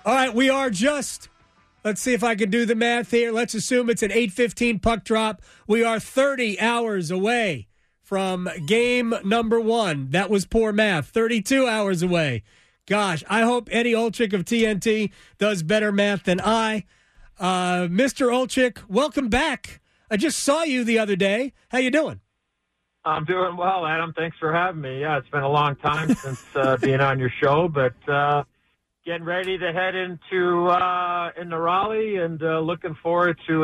All right, we are just, let's see if I can do the math here. Let's assume it's an 8:15 puck drop. We are 30 hours away from game number 1. That was poor math. 32 hours away. Gosh, I hope Eddie Olczyk of TNT does better math than I. Mr. Olczyk, welcome back. I just saw you the other day. How you doing? I'm doing well, Adam. Thanks for having me. Yeah, it's been a long time since being on your show, but getting ready to head into Raleigh and looking forward to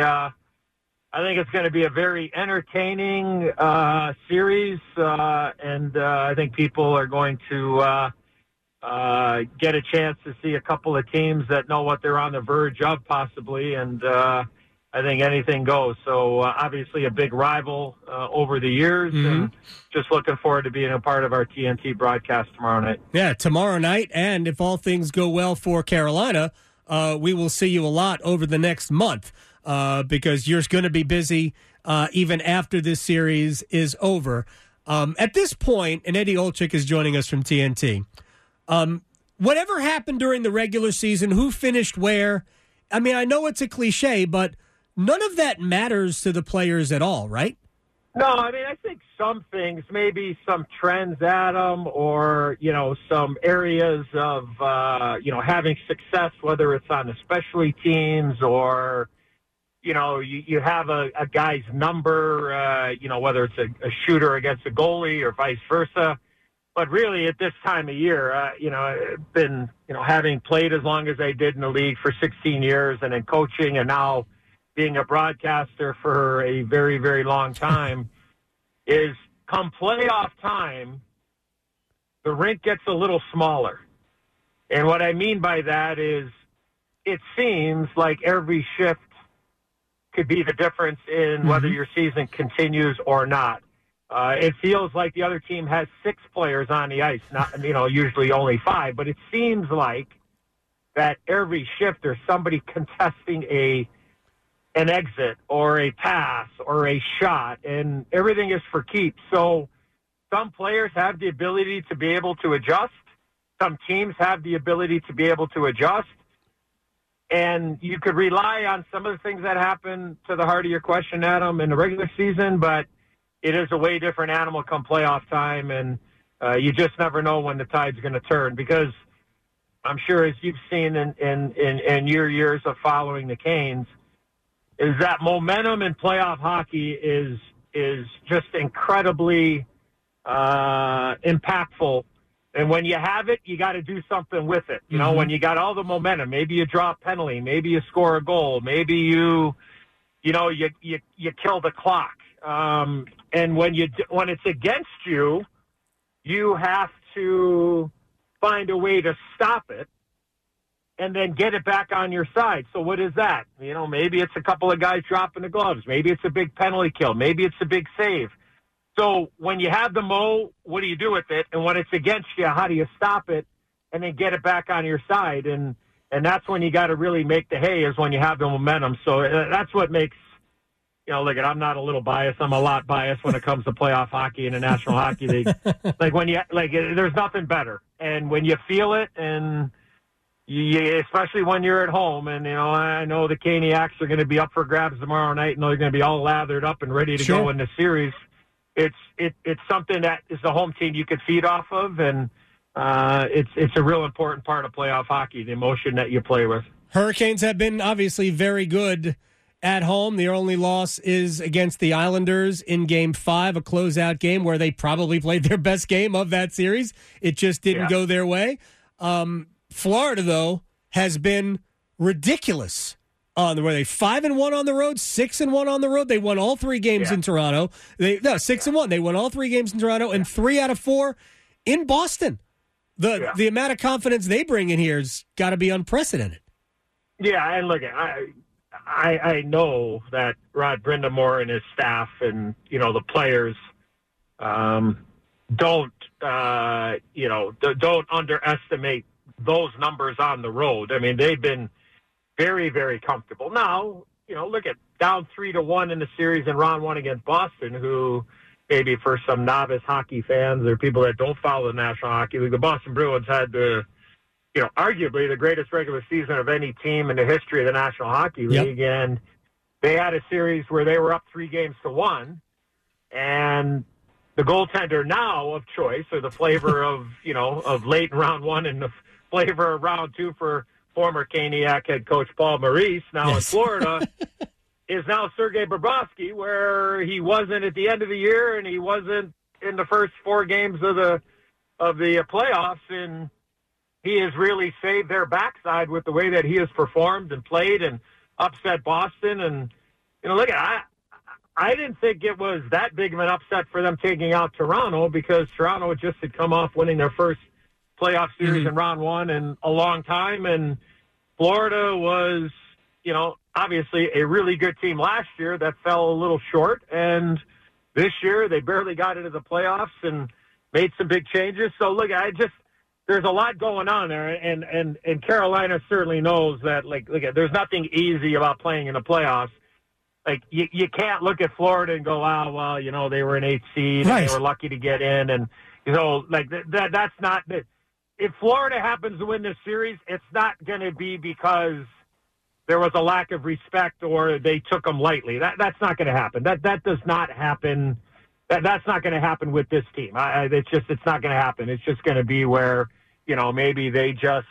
I think it's going to be a very entertaining series, and I think people are going to get a chance to see a couple of teams that know what they're on the verge of possibly, and I think anything goes. So obviously a big rival over the years, and just looking forward to being a part of our TNT broadcast tomorrow night. Yeah, tomorrow night, and if all things go well for Carolina, we will see you a lot over the next month because you're going to be busy even after this series is over. At this point, and Eddie Olczyk is joining us from TNT, whatever happened during the regular season, who finished where, I mean, I know it's a cliche, but none of that matters to the players at all, right? No, I mean, I think some things, maybe some trends, Adam, or, some areas of, having success, whether it's on the specialty teams or, you have a guy's number, whether it's a shooter against a goalie or vice versa. But really, at this time of year, been, having played as long as I did in the league for 16 years and in coaching and now being a broadcaster for a very, very long time, is come playoff time, the rink gets a little smaller. And what I mean by that is it seems like every shift could be the difference in whether your season continues or not. It feels like the other team has 6 players on the ice, not usually only 5, but it seems like that every shift there's somebody contesting an exit or a pass or a shot, and everything is for keeps. So some players have the ability to be able to adjust. Some teams have the ability to be able to adjust. And you could rely on some of the things that happen, to the heart of your question, Adam, in the regular season, but it is a way different animal come playoff time, and you just never know when the tide's going to turn, because I'm sure, as you've seen in your years of following the Canes, is that momentum in playoff hockey is just incredibly impactful. And when you have it, you got to do something with it. When you got all the momentum, maybe you draw a penalty, maybe you score a goal, maybe you kill the clock. And when it's against you, you have to find a way to stop it and then get it back on your side. So what is that? Maybe it's a couple of guys dropping the gloves. Maybe it's a big penalty kill. Maybe it's a big save. So when you have the mo, what do you do with it? And when it's against you, how do you stop it and then get it back on your side? And that's when you got to really make the hay, is when you have the momentum. So that's what makes, look, I'm not a little biased. I'm a lot biased when it comes to playoff hockey in the National Hockey League. There's nothing better. And when you feel it, and especially when you're at home, and I know the Caniacs are going to be up for grabs tomorrow night, and they're going to be all lathered up and ready to go in the series. It's something that is the home team you can feed off of, and it's a real important part of playoff hockey, the emotion that you play with. Hurricanes have been obviously very good at home. Their only loss is against the Islanders in Game 5, a closeout game where they probably played their best game of that series. It just didn't go their way. Florida, though, has been ridiculous on the road. They 5-1 on the road, 6-1 on the road. They won all 3 games in Toronto. 6-1. They won all 3 games in Toronto, and 3 out of 4 in Boston. The amount of confidence they bring in here has got to be unprecedented. Yeah, and look, I know that Rod Brindamore and his staff and the players don't underestimate those numbers on the road. I mean, they've been very, very comfortable. Now, look at down 3-1 in the series, and Ron won against Boston, who maybe for some novice hockey fans or people that don't follow the National Hockey League, the Boston Bruins had the arguably the greatest regular season of any team in the history of the National Hockey League. Yep. And they had a series where they were up 3-1, and the goaltender now of choice, or the flavor of late in round one and the flavor of round two for former Caniac head coach Paul Maurice, now in Florida, is now Sergei Bobrovsky, where he wasn't at the end of the year and he wasn't in the first 4 games of the playoffs, and he has really saved their backside with the way that he has performed and played and upset Boston. And look, I didn't think it was that big of an upset for them taking out Toronto, because Toronto just had come off winning their first playoff series in round one in a long time, and Florida was, obviously a really good team last year that fell a little short, and this year they barely got into the playoffs and made some big changes. So look, there's a lot going on there, and Carolina certainly knows that. There's nothing easy about playing in the playoffs. You can't look at Florida and go, well, they were an 8th seed and they were lucky to get in, and that's not. If Florida happens to win this series, it's not going to be because there was a lack of respect or they took them lightly. That's not going to happen. That does not happen. That's not going to happen with this team. It's not going to happen. It's just going to be where, maybe they just,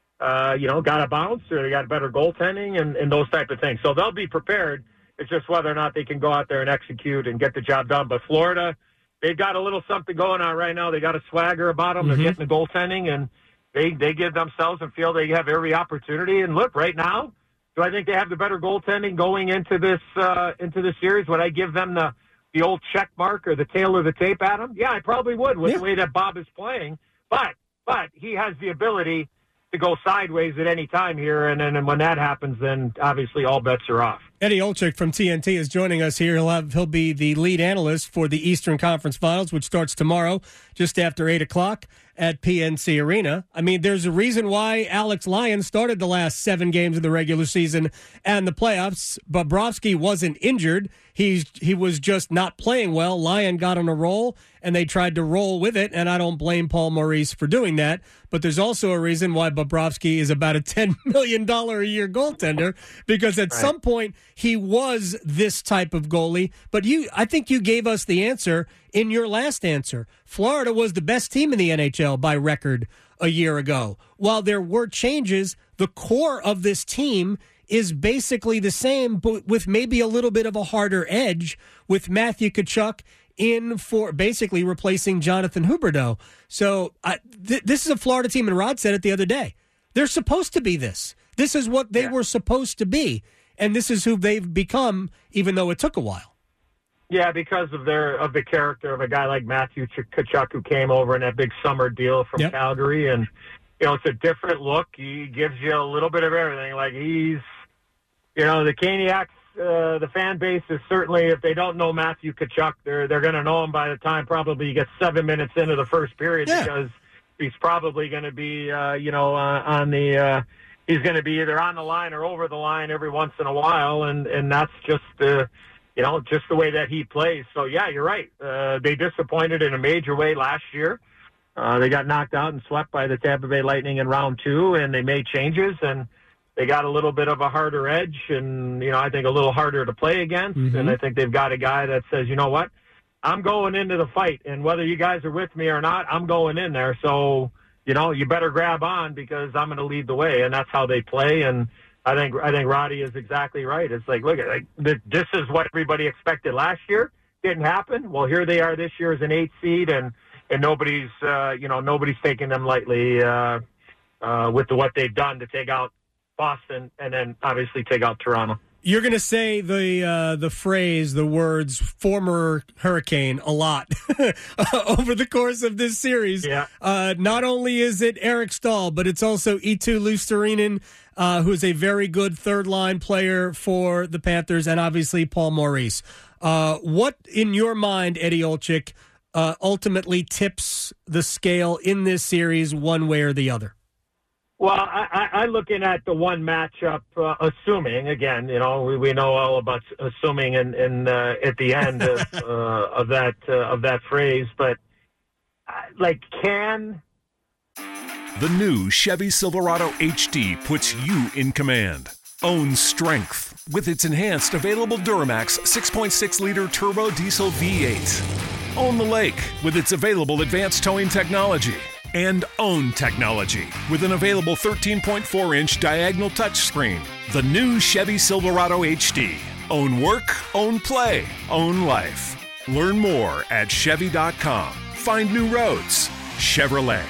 got a bounce, or they got better goaltending and those type of things. So they'll be prepared. It's just whether or not they can go out there and execute and get the job done. But Florida, they've got a little something going on right now. They got a swagger about them. They're getting the goaltending, and they give themselves and feel they have every opportunity. And look, right now, do I think they have the better goaltending going into this series? Would I give them the old check mark or the tail of the tape at them? Yeah, I probably would with the way that Bob is playing. But he has the ability to go sideways at any time here, and then when that happens, then obviously all bets are off. Eddie Olczyk from TNT is joining us here. He'll be the lead analyst for the Eastern Conference Finals, which starts tomorrow just after 8 o'clock at PNC Arena. I mean, there's a reason why Alex Lyon started the last 7 games of the regular season and the playoffs. Bobrovsky wasn't injured. He was just not playing well. Lyon got on a roll, and they tried to roll with it, and I don't blame Paul Maurice for doing that. But there's also a reason why Bobrovsky is about a $10 million a year goaltender, because at some point he was this type of goalie. But I think you gave us the answer in your last answer. Florida was the best team in the NHL by record a year ago. While there were changes, the core of this team is basically the same, but with maybe a little bit of a harder edge, with Matthew Tkachuk in for basically replacing Jonathan Huberdeau. So this is a Florida team, and Rod said it the other day. They're supposed to be this. This is what they were supposed to be, and this is who they've become, even though it took a while. Yeah, because of the character of a guy like Matthew Tkachuk, who came over in that big summer deal from Calgary, and it's a different look. He gives you a little bit of everything. Like he's, the Caniacs, the fan base is certainly, if they don't know Matthew Tkachuk, they're going to know him by the time probably you get 7 minutes into the first period, because he's probably going to be, on the. He's going to be either on the line or over the line every once in a while, and that's just just the way that he plays. So, yeah, you're right. They disappointed in a major way last year. They got knocked out and swept by the Tampa Bay Lightning in round 2, and they made changes, and they got a little bit of a harder edge and, I think a little harder to play against. And I think they've got a guy that says, you know what, I'm going into the fight, and whether you guys are with me or not, I'm going in there. So, you better grab on, because I'm going to lead the way, and that's how they play. And I think Roddy is exactly right. It's like, look, this is what everybody expected last year. Didn't happen. Well, here they are this year as an 8th seed, and nobody's nobody's taking them lightly with what they've done to take out Boston and then obviously take out Toronto. You're going to say the phrase, the words "former Hurricane" a lot over the course of this series. Yeah. Not only is it Eric Staal, but it's also Eetu Luostarinen, who is a very good third-line player for the Panthers, and obviously Paul Maurice. What, in your mind, Eddie Olczyk, ultimately tips the scale in this series one way or the other? Well, I'm looking at the one matchup, assuming, again, we know all about assuming and at the end of that phrase, but can The new Chevy Silverado HD puts you in command. Own strength with its enhanced available Duramax 6.6-liter turbo diesel V8. Own the lake with its available advanced towing technology. And own technology with an available 13.4-inch diagonal touchscreen. The new Chevy Silverado HD. Own work, own play, own life. Learn more at Chevy.com. Find new roads. Chevrolet.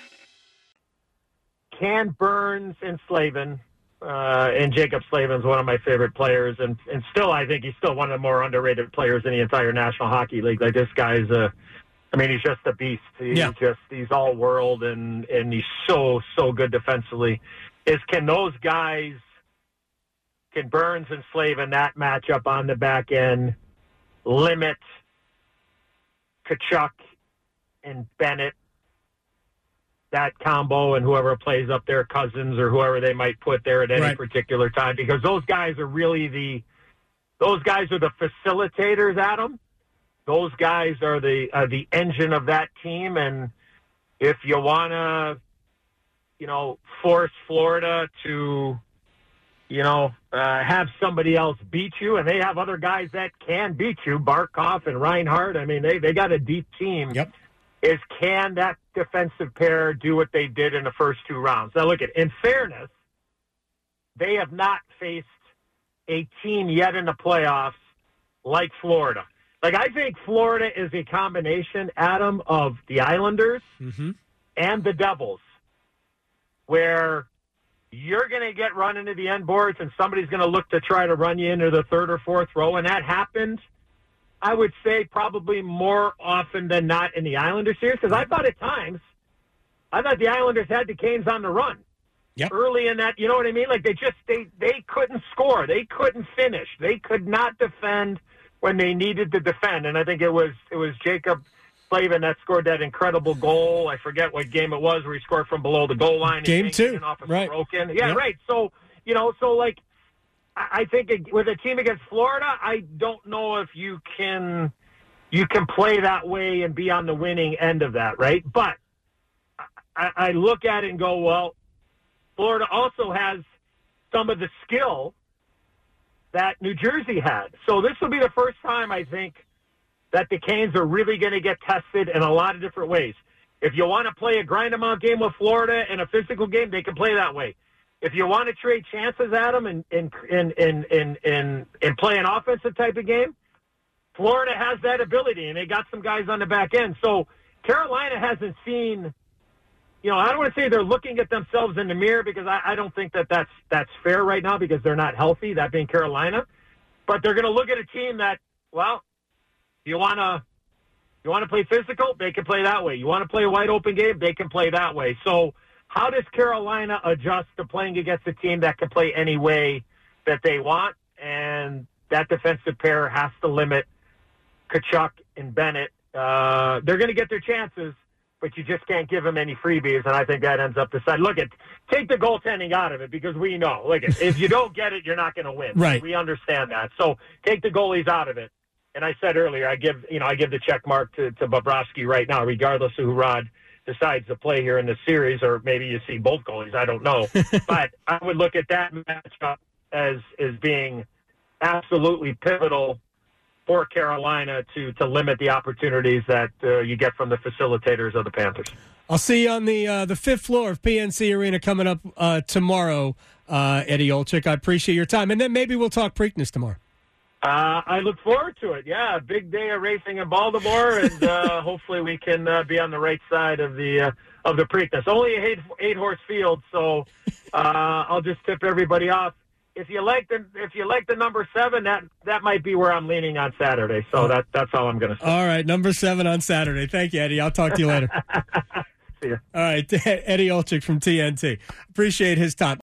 Ken Burns and Slavin, and Jacob Slavin's one of my favorite players, and still I think he's still one of the more underrated players in the entire National Hockey League. Like, this guy's he's just a beast. He's all world, and he's so good defensively. Can Burns and Slavin, that matchup on the back end, limit Tkachuk and Bennett, that combo, and whoever plays up there, Cousins or whoever they might put there at any particular time, because those guys are really those guys are the facilitators, Adam. Those guys are the engine of that team, and if you want to, force Florida to, have somebody else beat you, and they have other guys that can beat you, Barkov and Reinhart. I mean, they got a deep team. Yep. Can that defensive pair do what they did in the first two rounds? Now, look, in fairness, they have not faced a team yet in the playoffs like Florida. Like, I think Florida is a combination, Adam, of the Islanders and the Devils, where you're going to get run into the end boards and somebody's going to look to try to run you into the third or fourth row, and that happened, I would say, probably more often than not in the Islanders series, because I thought at times, the Islanders had the Canes on the run. Yep. Early in that, you know what I mean? Like, they couldn't score. They couldn't finish. They could not defend when they needed to defend. And I think it was Jacob Slavin that scored that incredible goal. I forget what game it was where he scored from below the goal line. Game 2. Right. Broken. Yeah, yep. Right. So, like, I think with a team against Florida, I don't know if you can play that way and be on the winning end of that, right? But I look at it and go, well, Florida also has some of the skill that New Jersey had. So this will be the first time, I think, that the Canes are really going to get tested in a lot of different ways. If you want to play a grind-em-out game with Florida and a physical game, they can play that way. If you want to trade chances at them and play an offensive type of game, Florida has that ability, and they got some guys on the back end. So Carolina hasn't seen, I don't want to say they're looking at themselves in the mirror, because I don't think that's fair right now, because they're not healthy, that being Carolina. But they're going to look at a team that, well, you want to play physical, they can play that way. You want to play a wide open game, they can play that way. So how does Carolina adjust to playing against a team that can play any way that they want? And that defensive pair has to limit Tkachuk and Bennett. They're going to get their chances, but you just can't give them any freebies, and I think that ends up deciding. Take the goaltending out of it, because we know. If you don't get it, you're not going to win. Right. We understand that. So take the goalies out of it. And I said earlier, I give the check mark to Bobrovsky right now, regardless of who Rod decides to play here in the series, or maybe you see both goalies. I don't know. But I would look at that matchup as being absolutely pivotal for Carolina to limit the opportunities that you get from the facilitators of the Panthers. I'll see you on the fifth floor of PNC Arena coming up tomorrow, Eddie Olczyk. I appreciate your time. And then maybe we'll talk Preakness tomorrow. I look forward to it. Yeah, big day of racing in Baltimore, and hopefully we can be on the right side of the Preakness. Only a 8-horse field, so I'll just tip everybody off. If you like the number 7, that might be where I'm leaning on Saturday. So that's all I'm going to say. All right, number 7 on Saturday. Thank you, Eddie. I'll talk to you later. See ya. All right, Eddie Olczyk from TNT. Appreciate his time.